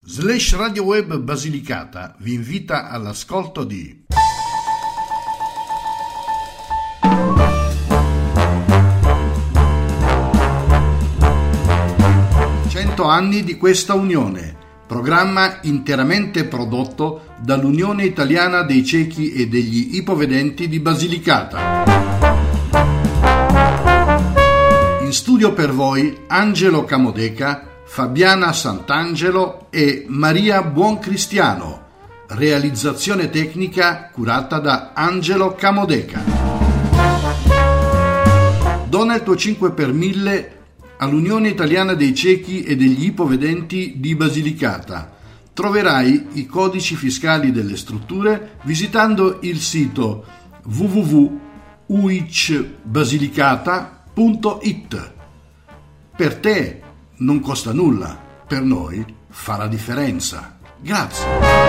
Radio Web Basilicata vi invita all'ascolto di 100 anni di questa unione, programma interamente prodotto dall'Unione Italiana dei Ciechi e degli Ipovedenti di Basilicata. In studio per voi Angelo Camodeca, Fabiana Sant'Angelo e Maria Buoncristiano. Realizzazione tecnica curata da Angelo Camodeca. Dona il tuo 5 per 1000 all'Unione Italiana dei Ciechi e degli Ipovedenti di Basilicata. Troverai i codici fiscali delle strutture visitando il sito www.uicbasilicata.it. Per te non costa nulla, per noi fa la differenza. Grazie.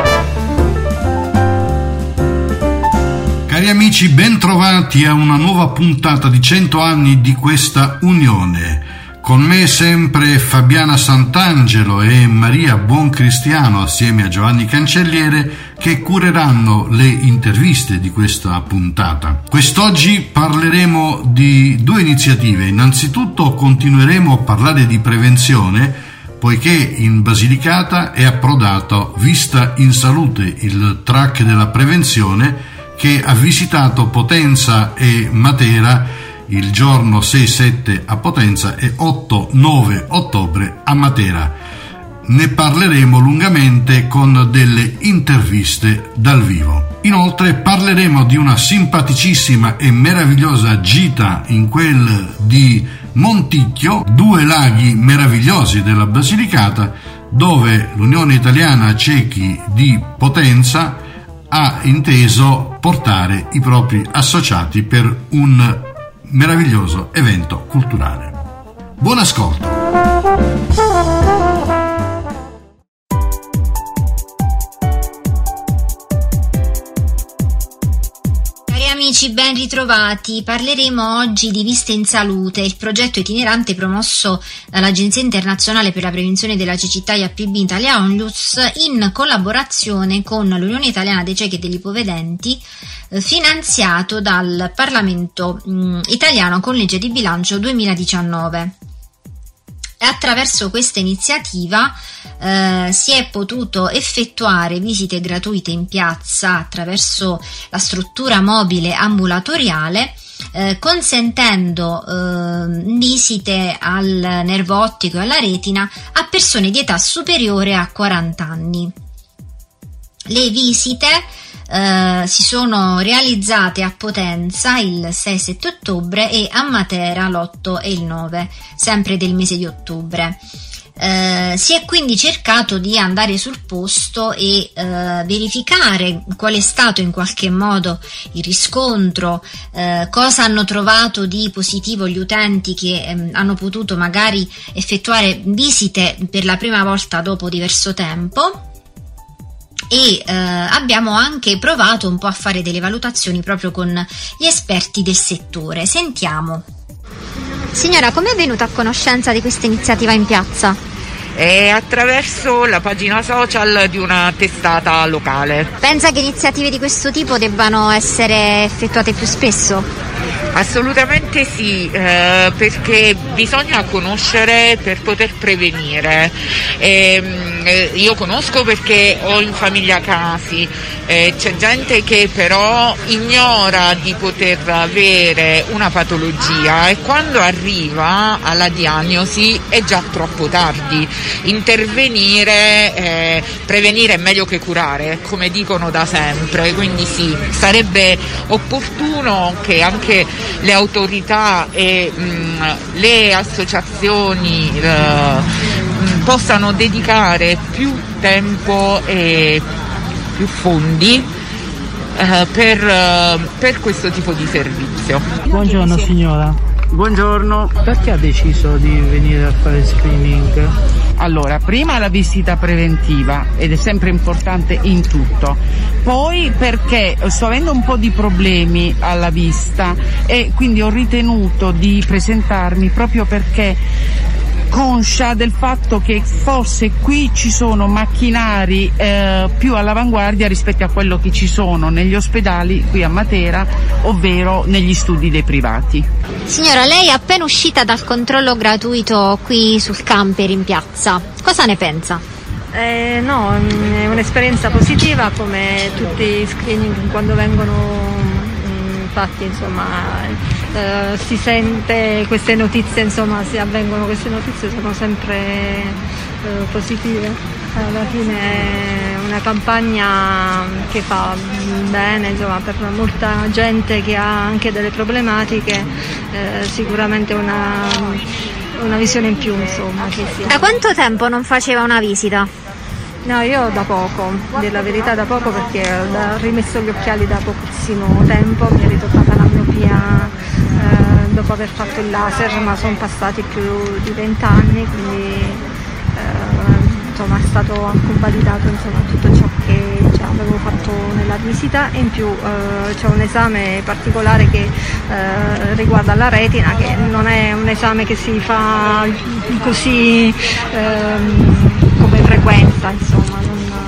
Cari amici, ben trovati a una nuova puntata di 100 anni di questa unione. Con me sempre Fabiana Sant'Angelo e Maria Buoncristiano assieme a Giovanni Cancelliere che cureranno le interviste di questa puntata. Quest'oggi parleremo di due iniziative. Innanzitutto continueremo a parlare di prevenzione poiché in Basilicata è approdato Vista in Salute, il track della prevenzione che ha visitato Potenza e Matera il giorno 6-7 a Potenza e 8-9 ottobre a Matera. Ne parleremo lungamente con delle interviste dal vivo. Inoltre parleremo di una simpaticissima e meravigliosa gita in quel di Monticchio, due laghi meravigliosi della Basilicata, dove l'Unione Italiana Ciechi di Potenza ha inteso portare i propri associati per un meraviglioso evento culturale. Buon ascolto. Cari amici, ben ritrovati. Parleremo oggi di Vista in Salute, il progetto itinerante promosso dall'Agenzia Internazionale per la Prevenzione della Cecità IAPB Italia Onlus in collaborazione con l'Unione Italiana dei Ciechi e degli Ipovedenti, finanziato dal Parlamento italiano con legge di bilancio 2019. Attraverso questa iniziativa si è potuto effettuare visite gratuite in piazza attraverso la struttura mobile ambulatoriale, consentendo visite al nervo ottico e alla retina a persone di età superiore a 40 anni. Le visite si sono realizzate a Potenza il 6-7 ottobre e a Matera l'8 e il 9, sempre del mese di ottobre. Si è quindi cercato di andare sul posto e verificare qual è stato in qualche modo il riscontro, cosa hanno trovato di positivo gli utenti che hanno potuto magari effettuare visite per la prima volta dopo diverso tempo. E abbiamo anche provato un po' a fare delle valutazioni proprio con gli esperti del settore. Sentiamo. Signora, come è venuta a conoscenza di questa iniziativa in piazza? Attraverso la pagina social di una testata locale. Pensa che iniziative di questo tipo debbano essere effettuate più spesso? Assolutamente sì, perché bisogna conoscere per poter prevenire. Io conosco perché ho in famiglia casi, c'è gente che però ignora di poter avere una patologia e quando arriva alla diagnosi è già troppo tardi. Intervenire, prevenire è meglio che curare, come dicono da sempre, quindi sì, sarebbe opportuno che anche le autorità e le associazioni possano dedicare più tempo e più fondi per questo tipo di servizio. Buongiorno signora. Buongiorno. Perché ha deciso di venire a fare screening? Allora, prima la visita preventiva, ed è sempre importante in tutto, poi perché sto avendo un po' di problemi alla vista e quindi ho ritenuto di presentarmi proprio perché conscia del fatto che forse qui ci sono macchinari più all'avanguardia rispetto a quello che ci sono negli ospedali qui a Matera, ovvero negli studi dei privati. Signora, lei è appena uscita dal controllo gratuito qui sul camper in piazza. Cosa ne pensa? No, è un'esperienza positiva, come tutti i screening quando vengono fatti, insomma, si sente queste notizie, insomma, se avvengono queste notizie sono sempre positive. Alla fine è una campagna che fa bene, insomma, per molta gente che ha anche delle problematiche, sicuramente una visione in più, insomma. Che sia. Da quanto tempo non faceva una visita? No, io da poco, della verità da poco, perché ho rimesso gli occhiali da pochissimo tempo, mi è ritornata la miopia dopo aver fatto il laser, ma sono passati più di 20 anni, quindi insomma è stato convalidato, insomma, tutto ciò che già avevo fatto nella visita, e in più c'è un esame particolare che riguarda la retina, che non è un esame che si fa così come frequenza, insomma,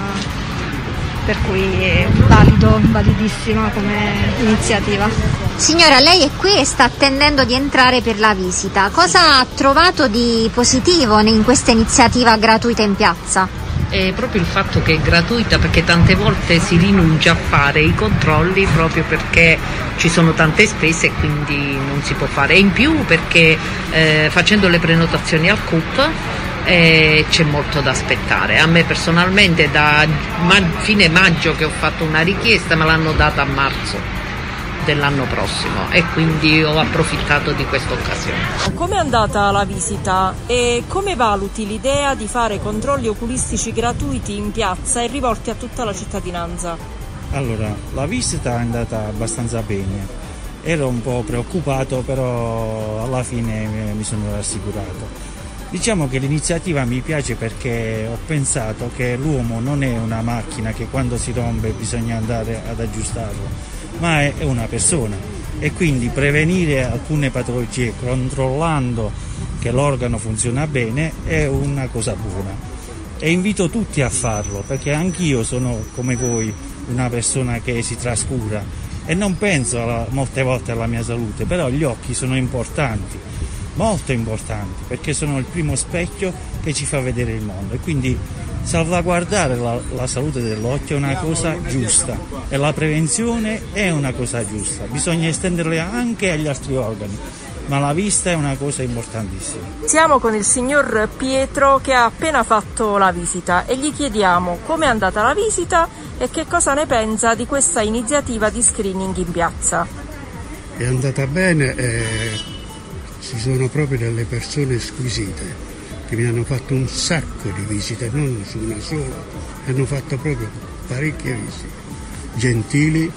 per cui è validissima come iniziativa. Signora, lei è qui e sta attendendo di entrare per la visita. Cosa ha trovato di positivo in questa iniziativa gratuita in piazza? È proprio il fatto che è gratuita, perché tante volte si rinuncia a fare i controlli proprio perché ci sono tante spese e quindi non si può fare. E in più perché facendo le prenotazioni al CUP c'è molto da aspettare. A me personalmente da fine maggio che ho fatto una richiesta, me l'hanno data a marzo dell'anno prossimo, e quindi ho approfittato di questa occasione. Come è andata la visita e come valuti l'idea di fare controlli oculistici gratuiti in piazza e rivolti a tutta la cittadinanza? Allora, la visita è andata abbastanza bene, ero un po' preoccupato, però alla fine mi sono rassicurato. Diciamo che l'iniziativa mi piace perché ho pensato che l'uomo non è una macchina che quando si rompe bisogna andare ad aggiustarlo, ma è una persona, e quindi prevenire alcune patologie controllando che l'organo funziona bene è una cosa buona, e invito tutti a farlo, perché anch'io sono come voi una persona che si trascura e non penso molte volte alla mia salute, però gli occhi sono importanti, molto importanti, perché sono il primo specchio che ci fa vedere il mondo, e quindi salvaguardare la salute dell'occhio è una cosa giusta, e la prevenzione è una cosa giusta, bisogna estenderle anche agli altri organi, ma la vista è una cosa importantissima. Siamo con il signor Pietro che ha appena fatto la visita e gli chiediamo come è andata la visita e che cosa ne pensa di questa iniziativa di screening in piazza. È andata bene, ci sono proprio delle persone squisite che mi hanno fatto un sacco di visite, non su una sola, hanno fatto proprio parecchie visite, gentili,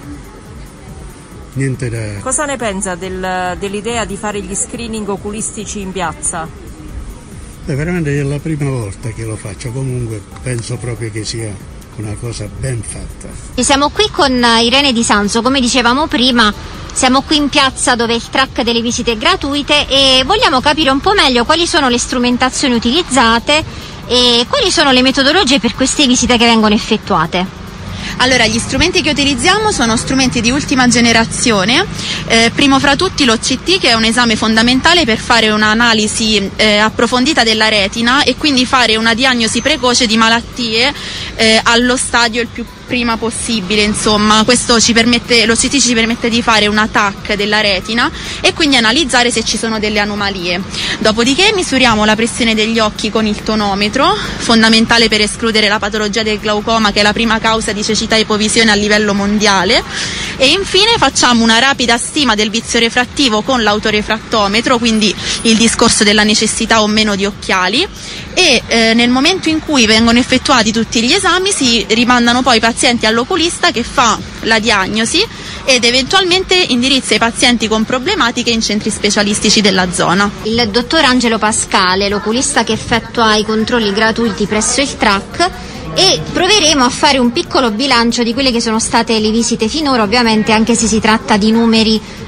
niente da... Cosa ne pensa dell'idea di fare gli screening oculistici in piazza? È veramente la prima volta che lo faccio, comunque penso proprio che sia una cosa ben fatta. Siamo qui con Irene Di Sanzo, come dicevamo prima, siamo qui in piazza dove è il track delle visite gratuite e vogliamo capire un po' meglio quali sono le strumentazioni utilizzate e quali sono le metodologie per queste visite che vengono effettuate. Allora, gli strumenti che utilizziamo sono strumenti di ultima generazione, primo fra tutti l'OCT, che è un esame fondamentale per fare un'analisi approfondita della retina e quindi fare una diagnosi precoce di malattie allo stadio il più prima possibile, insomma. Questo ci permette, l'OCT ci permette di fare un TAC della retina e quindi analizzare se ci sono delle anomalie. Dopodiché misuriamo la pressione degli occhi con il tonometro, fondamentale per escludere la patologia del glaucoma, che è la prima causa di cecità e ipovisione a livello mondiale, e infine facciamo una rapida stima del vizio refrattivo con l'autorefrattometro, quindi il discorso della necessità o meno di occhiali, e nel momento in cui vengono effettuati tutti gli esami si rimandano poi i pazienti all'oculista che fa la diagnosi ed eventualmente indirizza i pazienti con problematiche in centri specialistici della zona. Il dottor Angelo Pascale, l'oculista che effettua i controlli gratuiti presso il TRAC, e proveremo a fare un piccolo bilancio di quelle che sono state le visite finora, ovviamente anche se si tratta di numeri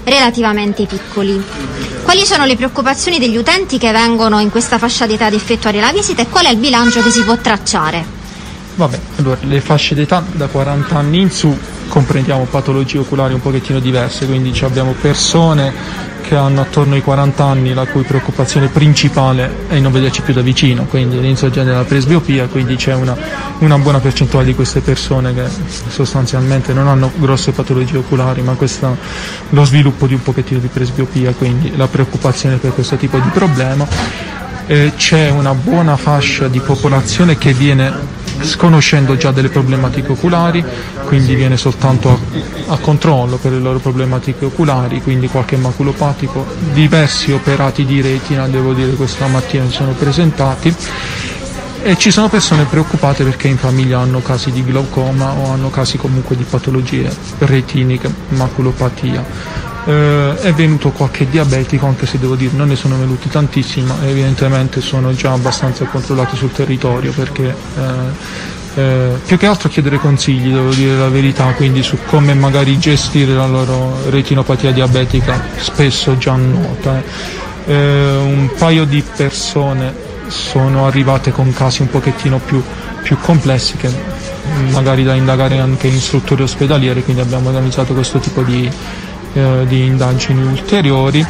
relativamente piccoli. Quali sono le preoccupazioni degli utenti che vengono in questa fascia d'età ad effettuare la visita e qual è il bilancio che si può tracciare? Vabbè, allora, le fasce d'età da 40 anni in su comprendiamo patologie oculari un pochettino diverse, quindi abbiamo persone che hanno attorno ai 40 anni la cui preoccupazione principale è non vederci più da vicino, quindi l'insorgenza della presbiopia, quindi c'è una buona percentuale di queste persone che sostanzialmente non hanno grosse patologie oculari, ma lo sviluppo di un pochettino di presbiopia, quindi la preoccupazione per questo tipo di problema. C'è una buona fascia di popolazione che viene sconoscendo già delle problematiche oculari, quindi viene soltanto a controllo per le loro problematiche oculari, quindi qualche maculopatico, diversi operati di retina, devo dire questa mattina si sono presentati, e ci sono persone preoccupate perché in famiglia hanno casi di glaucoma o hanno casi comunque di patologie retiniche, maculopatia. È venuto qualche diabetico, anche se devo dire non ne sono venuti tantissimi, ma evidentemente sono già abbastanza controllati sul territorio, perché più che altro chiedere consigli, devo dire la verità, quindi su come magari gestire la loro retinopatia diabetica spesso già nota. Un paio di persone sono arrivate con casi un pochettino più complessi, che magari da indagare anche in strutture ospedaliere, quindi abbiamo organizzato questo tipo di indagini ulteriori,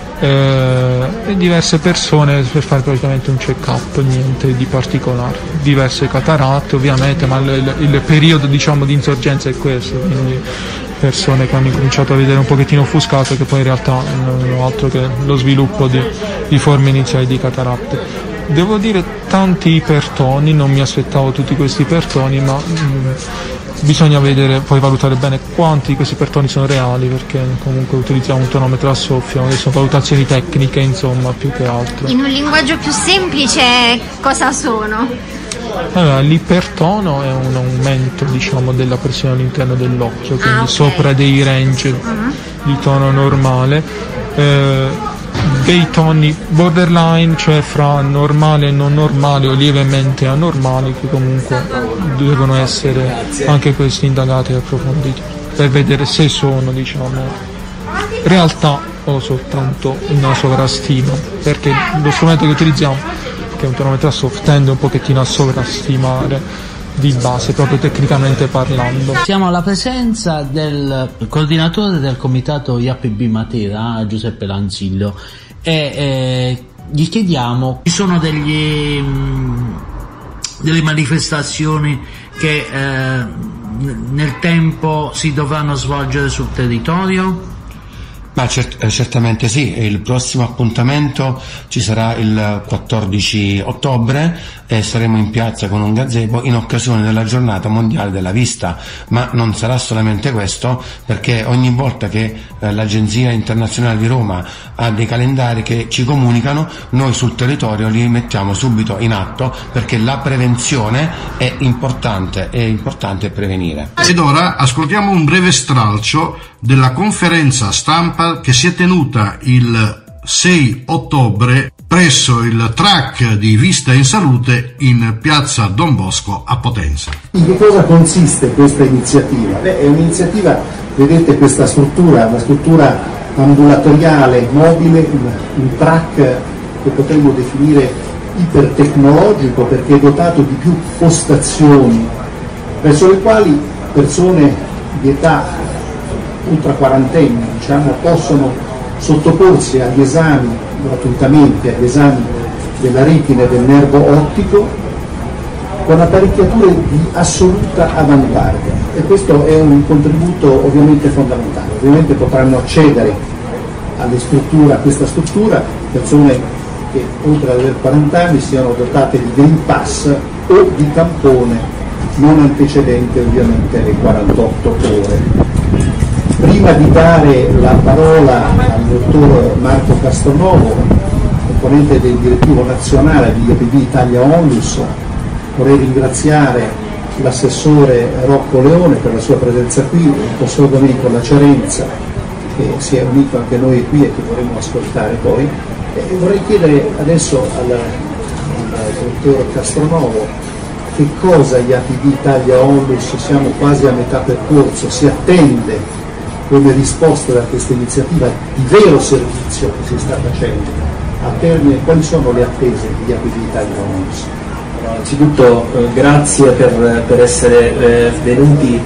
e diverse persone per fare praticamente un check-up, niente di particolare, diverse cataratte ovviamente, ma il periodo di insorgenza è questo, quindi persone che hanno incominciato a vedere un pochettino offuscato, che poi in realtà non è altro che lo sviluppo di forme iniziali di cataratte. Devo dire tanti ipertoni, non mi aspettavo tutti questi ipertoni, ma bisogna vedere, poi valutare bene quanti di questi ipertoni sono reali, perché comunque utilizziamo un tonometro a soffio, sono valutazioni tecniche, insomma, più che altro. In un linguaggio più semplice, cosa sono? Allora, l'ipertono è un aumento, della pressione all'interno dell'occhio, quindi okay, sopra dei range di tono normale, dei toni borderline, cioè fra normale e non normale o lievemente anormali, che comunque devono essere anche questi indagati e approfonditi per vedere se sono realtà o soltanto una sovrastima, perché lo strumento che utilizziamo, che è un tonometro a soffio, tende un pochettino a sovrastimare di base, proprio tecnicamente parlando. Siamo alla presenza del coordinatore del comitato IAPB Matera, Giuseppe Lanzillo, e gli chiediamo: ci sono delle manifestazioni che nel tempo si dovranno svolgere sul territorio? Ma certamente sì, il prossimo appuntamento ci sarà il 14 ottobre e saremo in piazza con un gazebo in occasione della giornata mondiale della vista, ma non sarà solamente questo, perché ogni volta che l'Agenzia Internazionale di Roma ha dei calendari che ci comunicano, noi sul territorio li mettiamo subito in atto, perché la prevenzione è importante prevenire. Ed ora ascoltiamo un breve stralcio della conferenza stampa che si è tenuta il 6 ottobre presso il TRAC di Vista in Salute in piazza Don Bosco a Potenza. In che cosa consiste questa iniziativa? È un'iniziativa, vedete questa struttura, una struttura ambulatoriale, mobile, un TRAC che potremmo definire ipertecnologico, perché è dotato di più postazioni verso le quali persone di età ultra quarantenni possono sottoporsi agli esami gratuitamente, agli esami della retina e del nervo ottico, con apparecchiature di assoluta avanguardia, e questo è un contributo ovviamente fondamentale. Ovviamente potranno accedere a questa struttura persone che oltre ad aver 40 anni siano dotate di Green Pass o di tampone non antecedente ovviamente alle 48 ore. Prima di dare la parola al dottor Marco Castronovo, componente del direttivo nazionale di IAPB Italia Onlus, vorrei ringraziare l'assessore Rocco Leone per la sua presenza qui, il professor Domenico Lacerenza, che si è unito anche noi qui e che vorremmo ascoltare poi. E vorrei chiedere adesso al dottor Castronovo che cosa IAPB Italia Onlus, siamo quasi a metà percorso, si attende come risposta da questa iniziativa di vero servizio che si sta facendo al termine, quali sono le attese degli abilità di Romulus? Innanzitutto grazie per essere venuti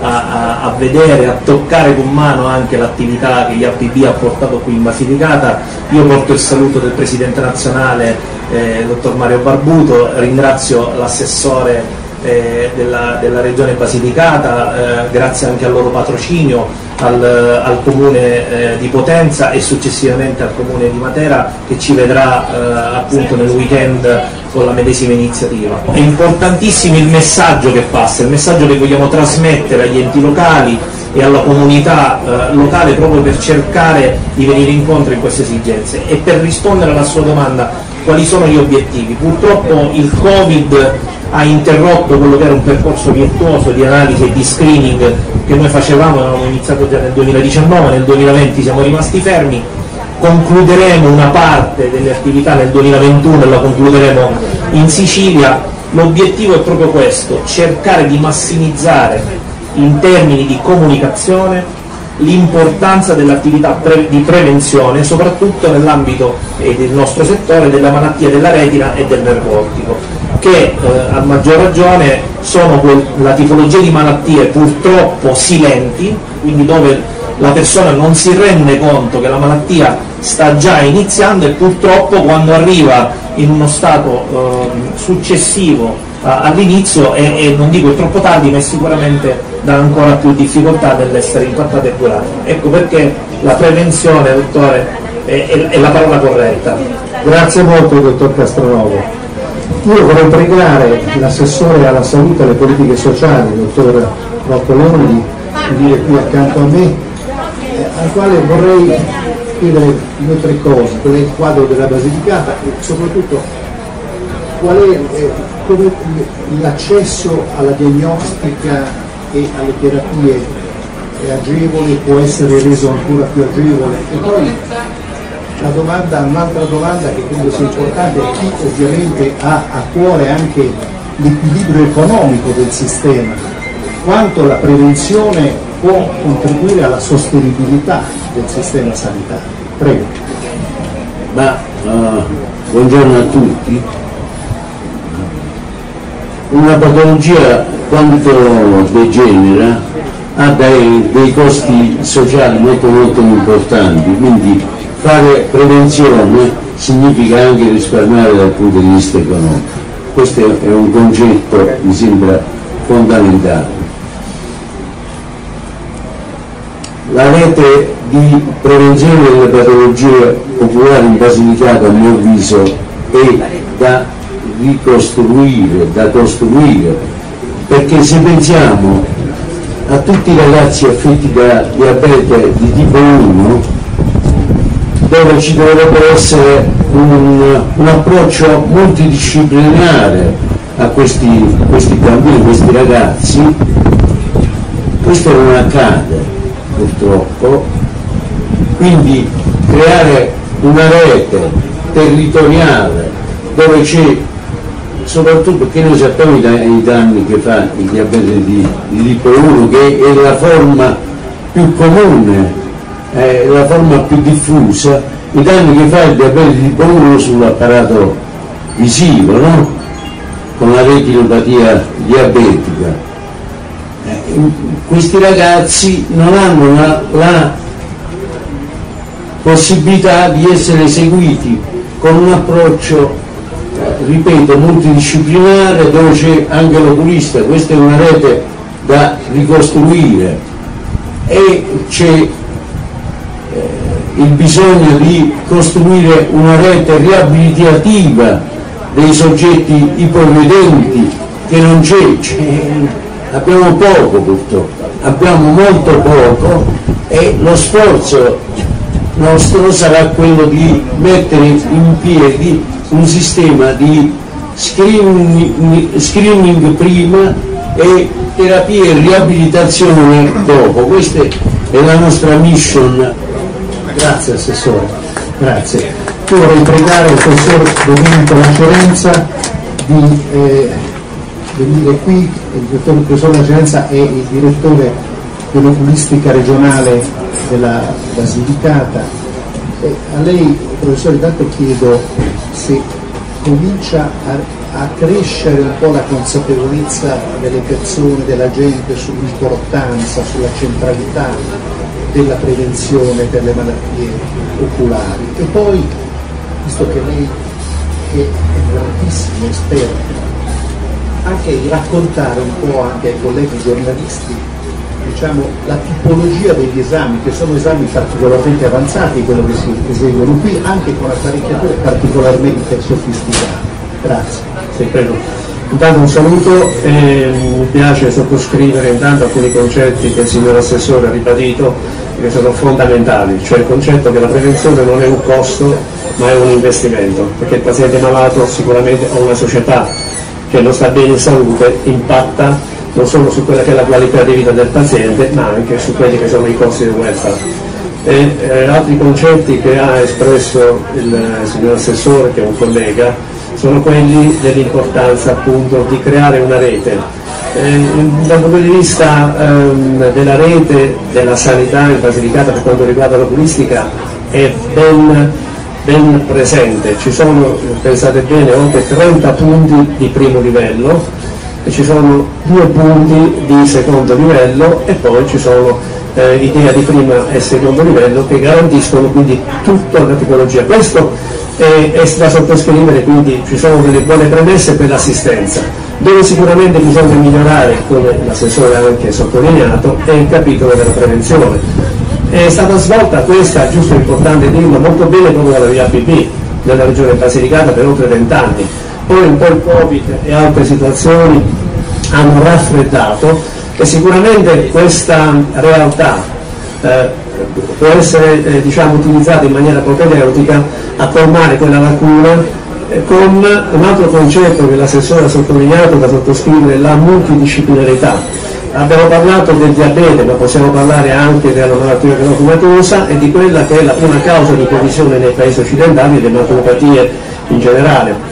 a vedere, a toccare con mano anche l'attività che IAPB ha portato qui in Basilicata. Io porto il saluto del Presidente nazionale, dottor Mario Barbuto, ringrazio l'assessore della Regione Basilicata, grazie anche al loro patrocinio, al Comune di Potenza e successivamente al Comune di Matera, che ci vedrà appunto nel weekend con la medesima iniziativa. È importantissimo il messaggio che passa, il messaggio che vogliamo trasmettere agli enti locali e alla comunità locale, proprio per cercare di venire incontro in queste esigenze. E per rispondere alla sua domanda, quali sono gli obiettivi? Purtroppo il Covid ha interrotto quello che era un percorso virtuoso di analisi e di screening che noi facevamo, avevamo iniziato già nel 2019, nel 2020 siamo rimasti fermi. Concluderemo una parte delle attività nel 2021 e la concluderemo in Sicilia. L'obiettivo è proprio questo: cercare di massimizzare in termini di comunicazione l'importanza dell'attività di prevenzione, soprattutto nell'ambito del nostro settore della malattia della retina e del nervo ottico, che a maggior ragione sono la tipologia di malattie purtroppo silenti, quindi dove la persona non si rende conto che la malattia sta già iniziando, e purtroppo quando arriva in uno stato successivo all'inizio, e non dico è troppo tardi, ma è sicuramente dà ancora più difficoltà nell'essere impattata e curata. Ecco perché la prevenzione, dottore, è la parola corretta. Grazie molto, dottor Castronovo. Io vorrei pregare l'assessore alla salute e alle politiche sociali, dottor Roccolioni, di venire qui accanto a me, al quale vorrei chiedere 2 o 3 cose: qual è il quadro della Basilicata e soprattutto qual è come l'accesso alla diagnostica e alle terapie è agevole, può essere reso ancora più agevole. E poi un'altra domanda che credo sia importante, è chi ovviamente ha a cuore anche l'equilibrio economico del sistema, quanto la prevenzione può contribuire alla sostenibilità del sistema sanitario. Prego. Buongiorno a tutti. Una patologia quando degenera ha dei costi sociali molto importanti, quindi fare prevenzione significa anche risparmiare dal punto di vista economico. Questo è un concetto che mi sembra fondamentale. La rete di prevenzione delle patologie oculari in Basilicata, a mio avviso, è da ricostruire, da costruire, perché se pensiamo a tutti i ragazzi affetti da diabete di tipo 1, dove ci dovrebbe essere un approccio multidisciplinare a questi bambini, questi ragazzi, questo non accade purtroppo. Quindi creare una rete territoriale dove c'è, soprattutto perché noi sappiamo i danni che fa il diabete di tipo 1, che è la forma più comune, la forma più diffusa, i danni che fa il diabete di tipo 1 sull'apparato visivo, no? Con la retinopatia diabetica. Questi ragazzi non hanno la possibilità di essere seguiti con un approccio, ripeto, multidisciplinare, dove c'è anche l'oculista. Questa è una rete da ricostruire, e c'è il bisogno di costruire una rete riabilitativa dei soggetti ipovedenti, che non c'è. Abbiamo poco, purtroppo, abbiamo molto poco, e lo sforzo nostro sarà quello di mettere in piedi un sistema di screening prima e terapia e riabilitazione dopo. Questa è la nostra mission. Grazie Assessore, grazie. Io vorrei pregare il professor Domenico Lacerenza di venire qui. Il professor Lacerenza è il direttore dell'oculistica regionale della Basilicata. A lei, professore, tanto chiedo se comincia a crescere un po' la consapevolezza delle persone, della gente sull'importanza, sulla centralità della prevenzione per le malattie oculari. E poi, visto che lei che è un grandissimo esperto, anche di raccontare un po' anche ai colleghi giornalisti, diciamo, la tipologia degli esami, che sono esami particolarmente avanzati, quello che si eseguono qui, anche con apparecchiature particolarmente sofisticate. Grazie. Sì, prego. Intanto un saluto e mi piace sottoscrivere intanto alcuni concetti che il signor Assessore ha ribadito, che sono fondamentali, cioè il concetto che la prevenzione non è un costo ma è un investimento, perché il paziente malato sicuramente o una società che non sta bene in salute impatta non solo su quella che è la qualità di vita del paziente, ma anche su quelli che sono i costi del welfare. E altri concetti che ha espresso il signor Assessore, che è un collega, sono quelli dell'importanza appunto di creare una rete. Dal punto di vista della rete della sanità in Basilicata per quanto riguarda l'oculistica è ben presente, ci sono, pensate bene, oltre 30 punti di primo livello e ci sono 2 punti di secondo livello e poi ci sono i DEA di prima e secondo livello che garantiscono quindi tutta la tipologia. Questo è da sottoscrivere, quindi ci sono delle buone premesse per l'assistenza. Dove sicuramente bisogna migliorare, come l'assessore ha anche sottolineato, è il capitolo della prevenzione. È stata svolta questa, giusto e importante dirlo, molto bene proprio dalla VAPB nella regione Basilicata per oltre 20 anni. Poi un po' il Covid e altre situazioni hanno raffreddato e sicuramente questa realtà può essere diciamo, utilizzata in maniera propedeutica a colmare quella lacuna con un altro concetto che l'assessore ha sottolineato da sottoscrivere, la multidisciplinarità. Abbiamo parlato del diabete, ma possiamo parlare anche della malattia granulomatosa e di quella che è la prima causa di collisione nei paesi occidentali, le ematopatie in generale.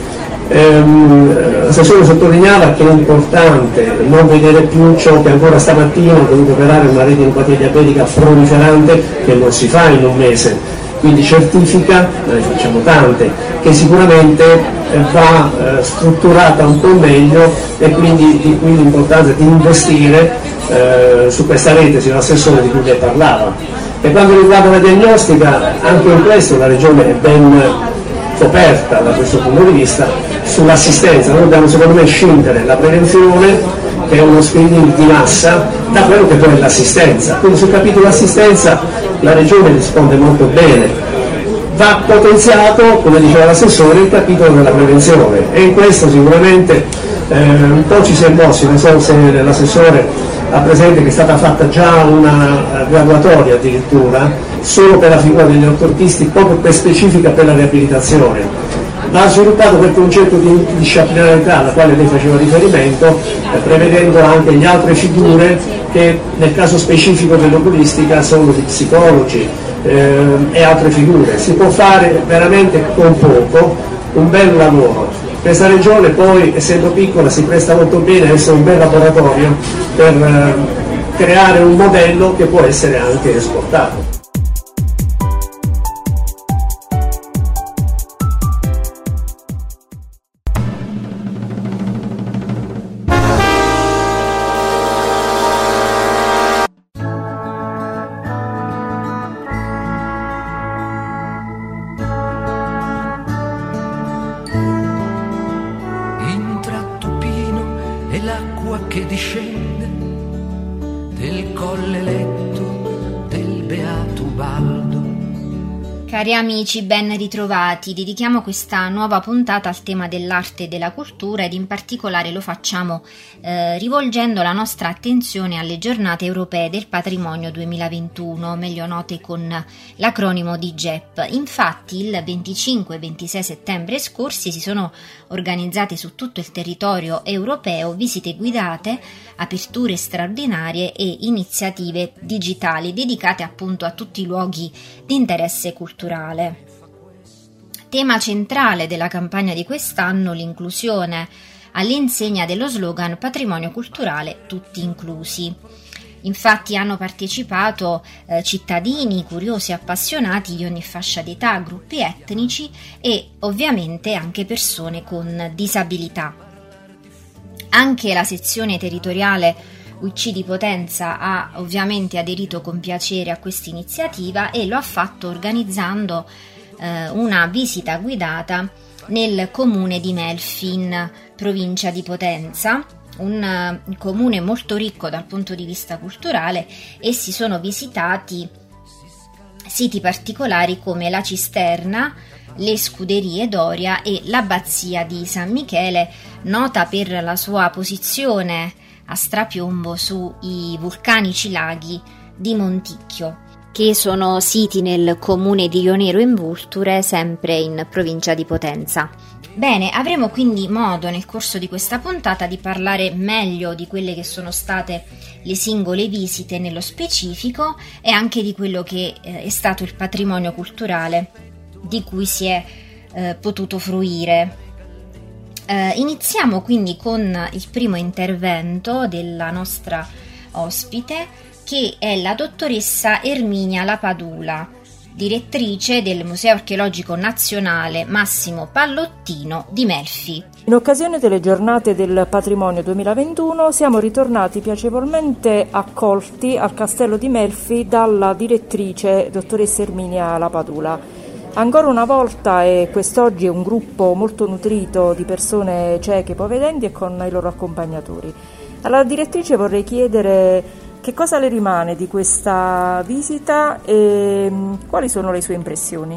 L'assessore sottolineava che è importante non vedere più ciò che ancora stamattina ho dovuto operare una retinopatia diabetica proliferante che non si fa in un mese, quindi certifica, ne facciamo tante, che sicuramente va strutturata un po' meglio e quindi di qui l'importanza di investire su questa rete, signor Assessore, di cui lei parlava. Per quanto riguarda la diagnostica, anche in questo la Regione è ben coperta da questo punto di vista. Sull'assistenza noi dobbiamo secondo me scindere la prevenzione, che è uno screening di massa, da quello che poi è l'assistenza. Quindi sul capitolo assistenza la Regione risponde molto bene. Va potenziato, come diceva l'assessore, il capitolo della prevenzione e in questo sicuramente un po' ci si è mossi. Non so se l'assessore ha presente che è stata fatta già una graduatoria addirittura solo per la figura degli ortopedisti, proprio per specifica per la riabilitazione. Va sviluppato quel concetto di multidisciplinarità alla quale lei faceva riferimento, prevedendo anche le altre figure che nel caso specifico dell'oculistica sono di psicologi e altre figure. Si può fare veramente con poco un bel lavoro. Questa regione poi, essendo piccola, si presta molto bene a essere un bel laboratorio per creare un modello che può essere anche esportato. Cari amici, ben ritrovati. Dedichiamo questa nuova puntata al tema dell'arte e della cultura ed in particolare lo facciamo rivolgendo la nostra attenzione alle giornate europee del patrimonio 2021, meglio note con l'acronimo di GEP. Infatti il 25 e 26 settembre scorsi si sono organizzate su tutto il territorio europeo visite guidate, aperture straordinarie e iniziative digitali dedicate appunto a tutti i luoghi di interesse culturale. Tema centrale della campagna di quest'anno l'inclusione, all'insegna dello slogan Patrimonio culturale tutti inclusi. Infatti hanno partecipato cittadini curiosi e appassionati di ogni fascia d'età, gruppi etnici e ovviamente anche persone con disabilità. Anche la sezione territoriale UIC di Potenza ha ovviamente aderito con piacere a questa iniziativa e lo ha fatto organizzando una visita guidata nel comune di Melfi, in provincia di Potenza, un comune molto ricco dal punto di vista culturale, e si sono visitati siti particolari come la Cisterna, le Scuderie Doria e l'abbazia di San Michele, nota per la sua posizione a strapiombo sui vulcanici laghi di Monticchio, che sono siti nel comune di Ionero in Vulture, sempre in provincia di Potenza. Bene, avremo quindi modo nel corso di questa puntata di parlare meglio di quelle che sono state le singole visite nello specifico e anche di quello che è stato il patrimonio culturale di cui si è potuto fruire. Iniziamo quindi con il primo intervento della nostra ospite, che è la dottoressa Erminia Lapadula, direttrice del Museo Archeologico Nazionale Massimo Pallottino di Melfi. In occasione delle giornate del patrimonio 2021 siamo ritornati piacevolmente accolti al Castello di Melfi dalla direttrice dottoressa Erminia Lapadula. Ancora una volta, e quest'oggi è un gruppo molto nutrito di persone cieche, ipovedenti e con i loro accompagnatori. Alla direttrice vorrei chiedere che cosa le rimane di questa visita e quali sono le sue impressioni?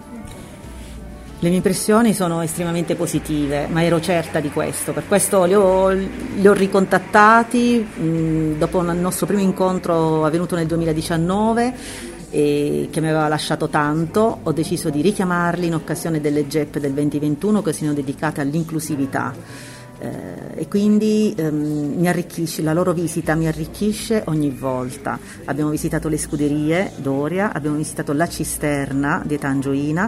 Le mie impressioni sono estremamente positive, ma ero certa di questo. Per questo li ho ricontattati dopo il nostro primo incontro avvenuto nel 2019 e che mi aveva lasciato tanto. Ho deciso di richiamarli in occasione delle GEP del 2021 che sono dedicate all'inclusività. E quindi mi arricchisce, la loro visita mi arricchisce ogni volta. Abbiamo visitato le Scuderie Doria, abbiamo visitato la Cisterna di Etangioina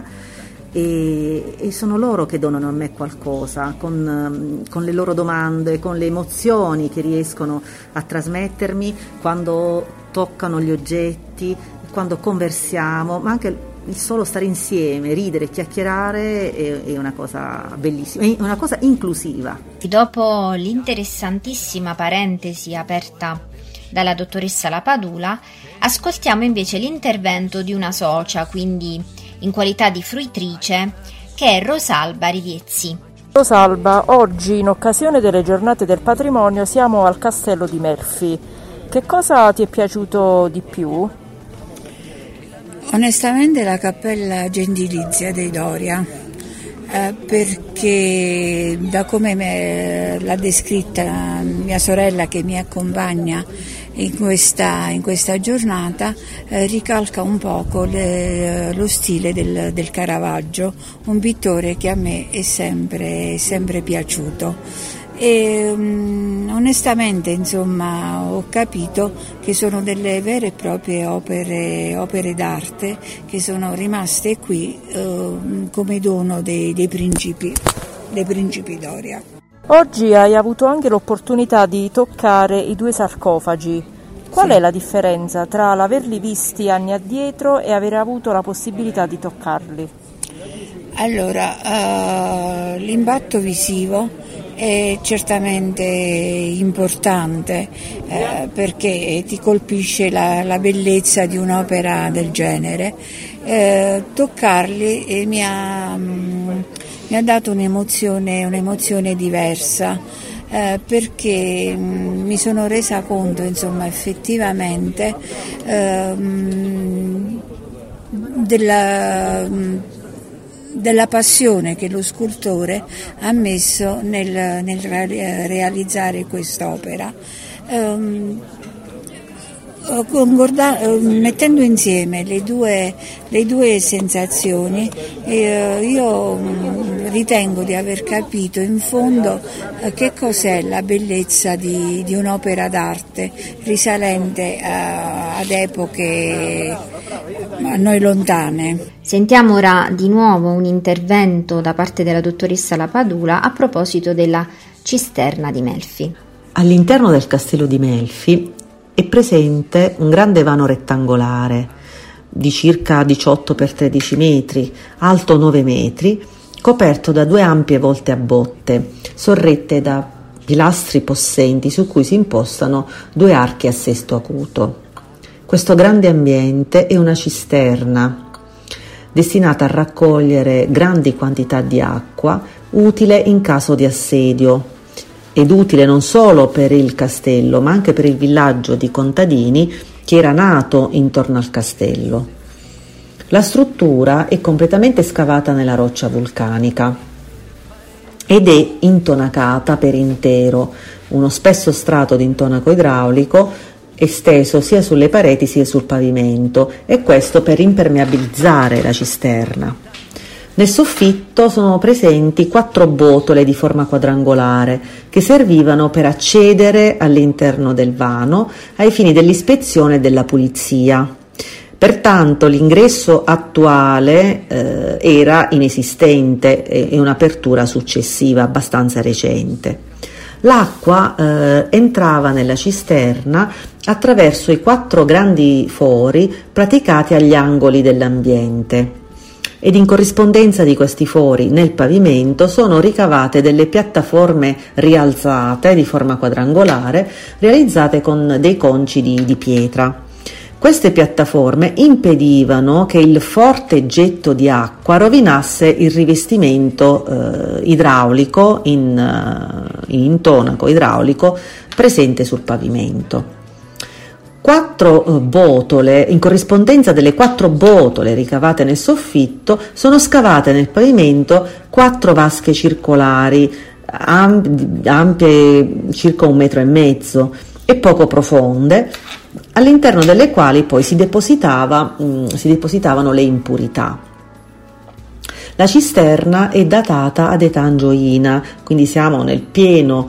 e sono loro che donano a me qualcosa con le loro domande, con le emozioni che riescono a trasmettermi quando toccano gli oggetti, quando conversiamo, ma anche il solo stare insieme, ridere, chiacchierare è una cosa bellissima, è una cosa inclusiva. Dopo l'interessantissima parentesi aperta dalla dottoressa Lapadula, ascoltiamo invece l'intervento di una socia, quindi in qualità di fruitrice, che è Rosalba Riviezzi. Rosalba, oggi in occasione delle giornate del patrimonio siamo al Castello di Melfi. Che cosa ti è piaciuto di più? Onestamente la cappella gentilizia dei Doria, perché da come l'ha descritta mia sorella che mi accompagna in questa giornata, ricalca un poco lo stile del Caravaggio, un pittore che a me è sempre piaciuto. E onestamente insomma ho capito che sono delle vere e proprie opere d'arte che sono rimaste qui come dono dei principi Doria. Oggi hai avuto anche l'opportunità di toccare i due sarcofagi. Qual è la differenza tra l'averli visti anni addietro e aver avuto la possibilità di toccarli? Allora, l'impatto visivo è certamente importante perché ti colpisce la bellezza di un'opera del genere. Toccarli mi ha dato un'emozione diversa, perché mi sono resa conto insomma effettivamente della passione che lo scultore ha messo nel realizzare quest'opera. Mettendo insieme le due sensazioni, io ritengo di aver capito in fondo che cos'è la bellezza di un'opera d'arte risalente ad epoche a noi lontane. Sentiamo ora di nuovo un intervento da parte della dottoressa Lapadula a proposito della Cisterna di Melfi. All'interno del Castello di Melfi è presente un grande vano rettangolare di circa 18 x 13 metri, alto 9 metri, coperto da 2 ampie volte a botte, sorrette da pilastri possenti su cui si impostano 2 archi a sesto acuto. Questo grande ambiente è una cisterna destinata a raccogliere grandi quantità di acqua, utile in caso di assedio ed utile non solo per il castello ma anche per il villaggio di contadini che era nato intorno al castello. La struttura è completamente scavata nella roccia vulcanica ed è intonacata per intero, uno spesso strato di intonaco idraulico esteso sia sulle pareti sia sul pavimento, e questo per impermeabilizzare la cisterna. Nel soffitto sono presenti 4 botole di forma quadrangolare che servivano per accedere all'interno del vano ai fini dell'ispezione e della pulizia. Pertanto l'ingresso attuale era inesistente e un'apertura successiva abbastanza recente. L'acqua entrava nella cisterna attraverso i 4 grandi fori praticati agli angoli dell'ambiente, ed in corrispondenza di questi fori nel pavimento sono ricavate delle piattaforme rialzate di forma quadrangolare realizzate con dei conci di pietra. Queste piattaforme impedivano che il forte getto di acqua rovinasse il rivestimento idraulico in intonaco idraulico presente sul pavimento. 4 botole, in corrispondenza delle 4 botole ricavate nel soffitto, sono scavate nel pavimento 4 vasche circolari ampie circa 1,5 metri e poco profonde, all'interno delle quali poi si depositavano le impurità. La cisterna è datata ad età angioina, quindi siamo nel pieno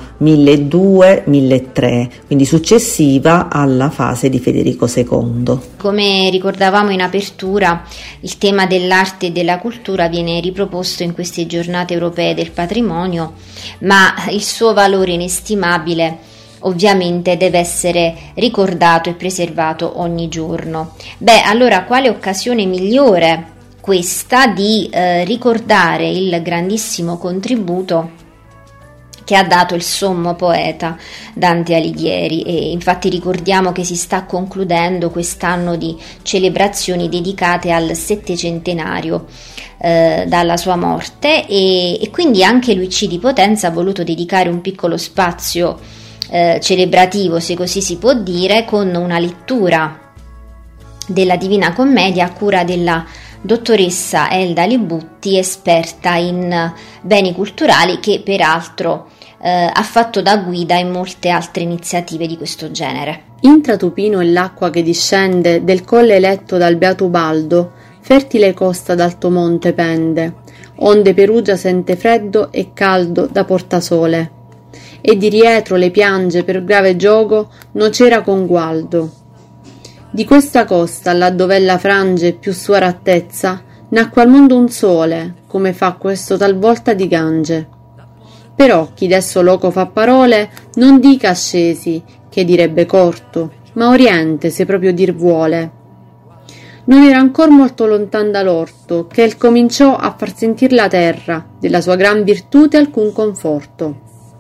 1200-1300, quindi successiva alla fase di Federico II. Come ricordavamo in apertura, il tema dell'arte e della cultura viene riproposto in queste giornate europee del patrimonio, ma il suo valore inestimabile ovviamente deve essere ricordato e preservato ogni giorno. Allora quale occasione migliore questa di ricordare il grandissimo contributo che ha dato il sommo poeta Dante Alighieri, e infatti ricordiamo che si sta concludendo quest'anno di celebrazioni dedicate al 700° dalla sua morte, e quindi anche Luigi di Potenza ha voluto dedicare un piccolo spazio celebrativo, se così si può dire, con una lettura della Divina Commedia a cura della dottoressa Elda Libutti, esperta in beni culturali, che peraltro ha fatto da guida in molte altre iniziative di questo genere. Intratupino è l'acqua che discende del colle eletto dal Beato Ubaldo, fertile costa d'alto monte pende, onde Perugia sente freddo e caldo da Portasole, e di rietro le piange per grave gioco Nocera con Gualdo. Di questa costa, laddov'ella frange più sua rattezza, nacque al mondo un sole, come fa questo talvolta di Gange. Però chi desso loco fa parole, non dica ascesi, che direbbe corto, ma oriente, se proprio dir vuole. Non era ancor molto lontan dall'orto, che el cominciò a far sentir la terra, della sua gran virtute alcun conforto.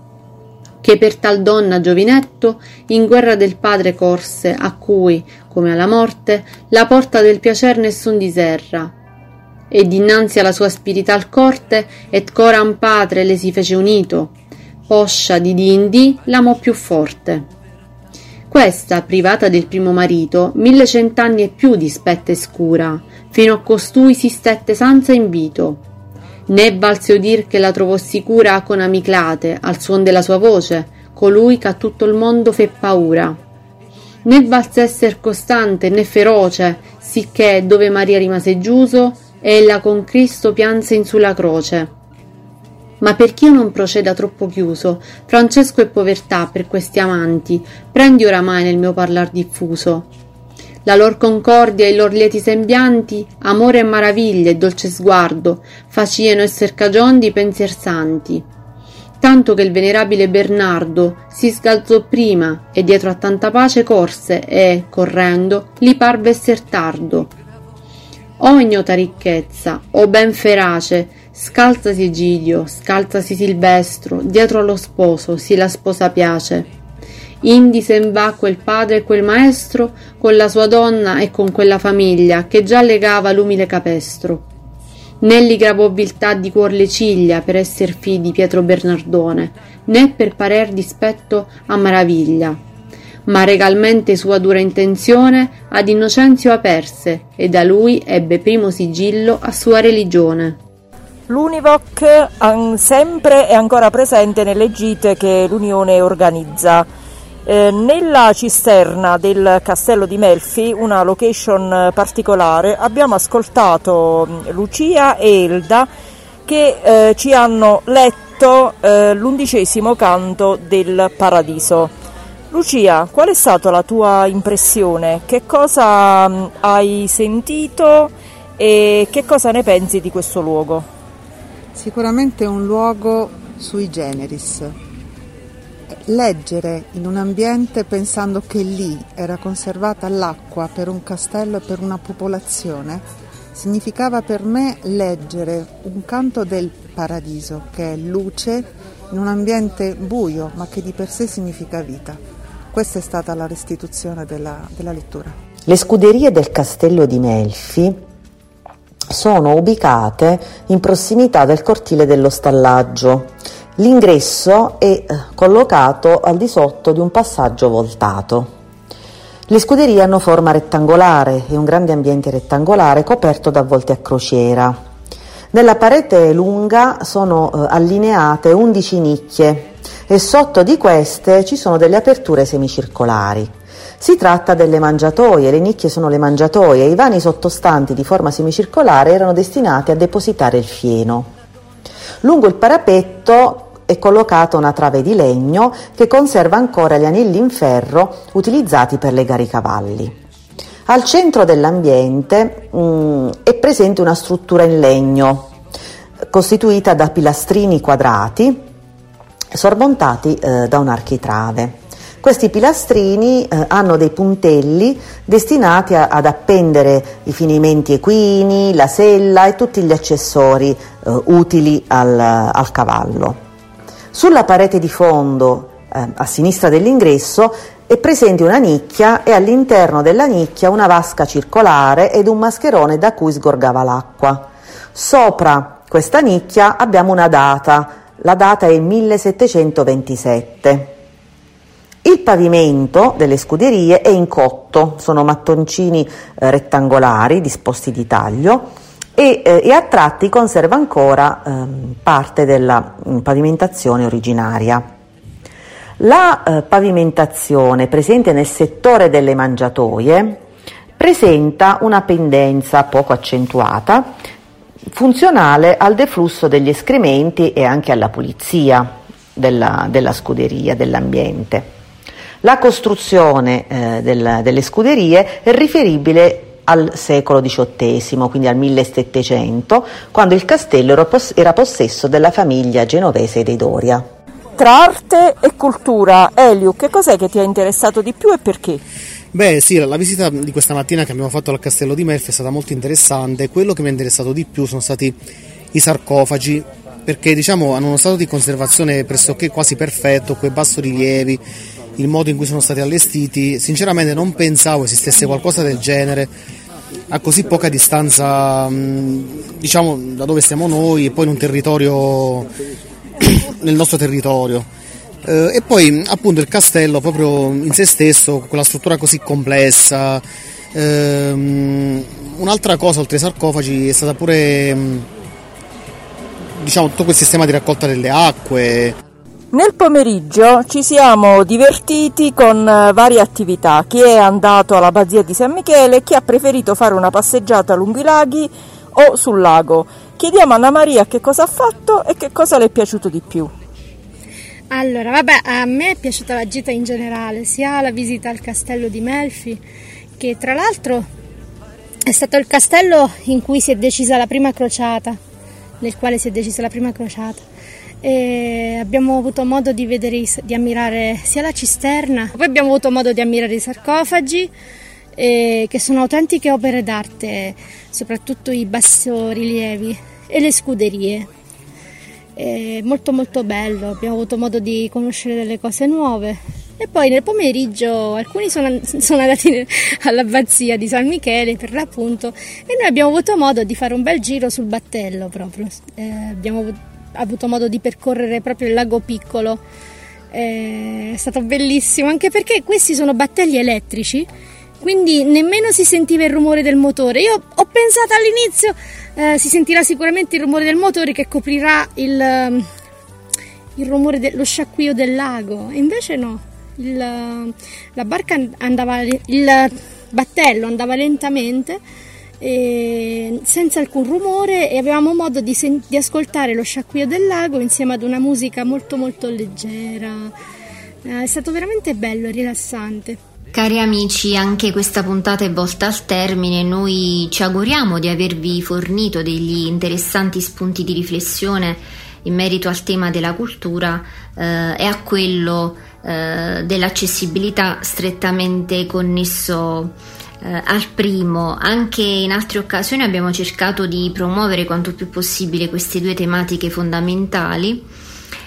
Che per tal donna giovinetto in guerra del padre corse, a cui, come alla morte, la porta del piacer nessun diserra. E dinanzi alla sua spirital corte, et coram padre le si fece unito, poscia di dì in dì l'amò più forte. Questa, privata del primo marito, 1100 anni e più dispette e scura, fino a costui si stette senza invito. Né valse udir che la trovò sicura con Amiclate, al suon della sua voce, colui che a tutto il mondo fe paura. Né valse esser costante né feroce, sicché dove Maria rimase giuso, ella con Cristo pianse in sulla croce. Ma per ch'io non proceda troppo chiuso, Francesco e povertà per questi amanti, prendi oramai nel mio parlar diffuso. La lor concordia e i lor lieti sembianti, amore e maraviglia e dolce sguardo, facieno esser cagion di pensier santi. tanto che il venerabile Bernardo si scalzò prima e dietro a tanta pace corse e, correndo, li parve esser tardo. O ignota ricchezza, o ben ferace, scalzasi Egidio, scalzasi Silvestro, dietro allo sposo, si la sposa piace. Indi sen va quel padre e quel maestro con la sua donna e con quella famiglia che già legava l'umile capestro. Né li gravò viltà di cuor le ciglia per esser figli di Pietro Bernardone, né per parer dispetto a maraviglia. Ma regalmente sua dura intenzione ad Innocenzio aperse e da lui ebbe primo sigillo a sua religione. L'Univoc sempre è ancora presente nelle gite che l'Unione organizza. Nella cisterna del Castello di Melfi, una location particolare, abbiamo ascoltato Lucia e Elda che ci hanno letto l'11° canto del Paradiso. Lucia, qual è stata la tua impressione? Che cosa hai sentito e che cosa ne pensi di questo luogo? Sicuramente un luogo sui generis. Leggere in un ambiente pensando che lì era conservata l'acqua per un castello e per una popolazione significava per me leggere un canto del paradiso, che è luce in un ambiente buio ma che di per sé significa vita. Questa è stata la restituzione della lettura. Le scuderie del Castello di Melfi sono ubicate in prossimità del cortile dello stallaggio. L'ingresso è collocato al di sotto di un passaggio voltato. Le scuderie hanno forma rettangolare e un grande ambiente rettangolare coperto da volte a crociera. Nella parete lunga sono allineate 11 nicchie e sotto di queste ci sono delle aperture semicircolari. Si tratta delle mangiatoie, le nicchie sono le mangiatoie e i vani sottostanti di forma semicircolare erano destinati a depositare il fieno. Lungo il parapetto è collocata una trave di legno che conserva ancora gli anelli in ferro utilizzati per legare i cavalli. Al centro dell'ambiente è presente una struttura in legno costituita da pilastrini quadrati sormontati da un architrave. Questi pilastrini hanno dei puntelli destinati ad appendere i finimenti equini, la sella e tutti gli accessori utili al cavallo. Sulla parete di fondo, a sinistra dell'ingresso, è presente una nicchia e all'interno della nicchia una vasca circolare ed un mascherone da cui sgorgava l'acqua. Sopra questa nicchia abbiamo una data, la data è 1727. Il pavimento delle scuderie è in cotto, sono mattoncini rettangolari disposti di taglio e a tratti conserva ancora parte della pavimentazione originaria. La pavimentazione presente nel settore delle mangiatoie presenta una pendenza poco accentuata, funzionale al deflusso degli escrementi e anche alla pulizia della scuderia, dell'ambiente. La costruzione delle scuderie è riferibile al secolo XVIII, quindi al 1700, quando il castello era possesso della famiglia genovese dei Doria. Tra arte e cultura, Elio, che cos'è che ti ha interessato di più e perché? Beh sì, la visita di questa mattina che abbiamo fatto al Castello di Melfi è stata molto interessante. Quello che mi ha interessato di più sono stati i sarcofagi, perché diciamo hanno uno stato di conservazione pressoché quasi perfetto, quei bassorilievi, il modo in cui sono stati allestiti. Sinceramente non pensavo esistesse qualcosa del genere a così poca distanza, diciamo, da dove stiamo noi e poi in un territorio, nel nostro territorio. E poi appunto il castello proprio in se stesso, con quella struttura così complessa. Un'altra cosa oltre ai sarcofagi è stata pure diciamo tutto quel sistema di raccolta delle acque. Nel pomeriggio ci siamo divertiti con varie attività. Chi è andato all'abbazia di San Michele, chi ha preferito fare una passeggiata lungo i laghi o sul lago. Chiediamo a Anna Maria che cosa ha fatto e che cosa le è piaciuto di più. Allora, vabbè, a me è piaciuta la gita in generale, sia la visita al castello di Melfi, che tra l'altro è stato il castello in cui si è decisa la prima crociata, nel quale si è decisa la prima crociata. e abbiamo avuto modo di vedere, di ammirare sia la cisterna, poi abbiamo avuto modo di ammirare i sarcofagi, che sono autentiche opere d'arte, soprattutto i bassorilievi e le scuderie. Molto molto bello, abbiamo avuto modo di conoscere delle cose nuove. E poi nel pomeriggio alcuni sono andati all'abbazia di San Michele per l'appunto, e noi abbiamo avuto modo di fare un bel giro sul battello proprio. Abbiamo avuto modo di percorrere proprio il lago Piccolo, è stato bellissimo, anche perché questi sono battelli elettrici, quindi nemmeno si sentiva il rumore del motore. Io ho pensato all'inizio si sentirà sicuramente il rumore del motore che coprirà il rumore dello sciacquio del lago, e invece no, la barca andava, il battello andava lentamente senza alcun rumore, e avevamo modo di ascoltare lo sciacquio del lago insieme ad una musica molto molto leggera. È stato veramente bello e rilassante. Cari amici, anche questa puntata è volta al termine. Noi ci auguriamo di avervi fornito degli interessanti spunti di riflessione in merito al tema della cultura e a quello dell'accessibilità, strettamente connesso al primo. Anche in altre occasioni abbiamo cercato di promuovere quanto più possibile queste due tematiche fondamentali,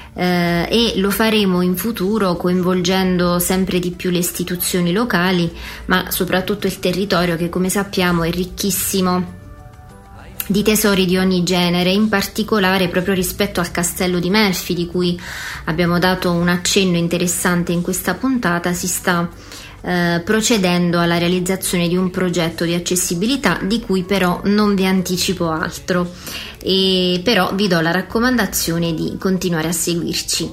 e lo faremo in futuro coinvolgendo sempre di più le istituzioni locali, ma soprattutto il territorio, che come sappiamo è ricchissimo di tesori di ogni genere, in particolare proprio rispetto al Castello di Melfi, di cui abbiamo dato un accenno interessante in questa puntata. Si sta procedendo alla realizzazione di un progetto di accessibilità di cui però non vi anticipo altro, e però vi do la raccomandazione di continuare a seguirci.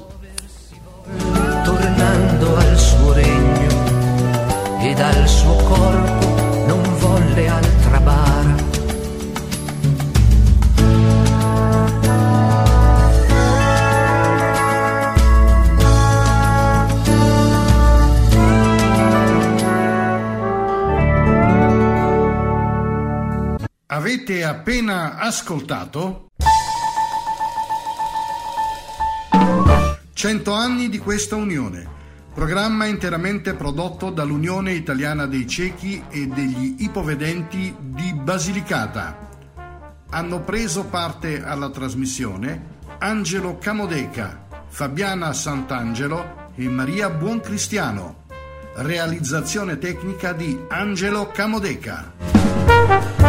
Tornando al suo regno e dal suo corpo non volle altra bara. Avete appena ascoltato 100 anni di questa unione, programma interamente prodotto dall'Unione Italiana dei Ciechi e degli Ipovedenti di Basilicata. Hanno preso parte alla trasmissione Angelo Camodeca, Fabiana Santangelo e Maria Buoncristiano. Realizzazione tecnica di Angelo Camodeca.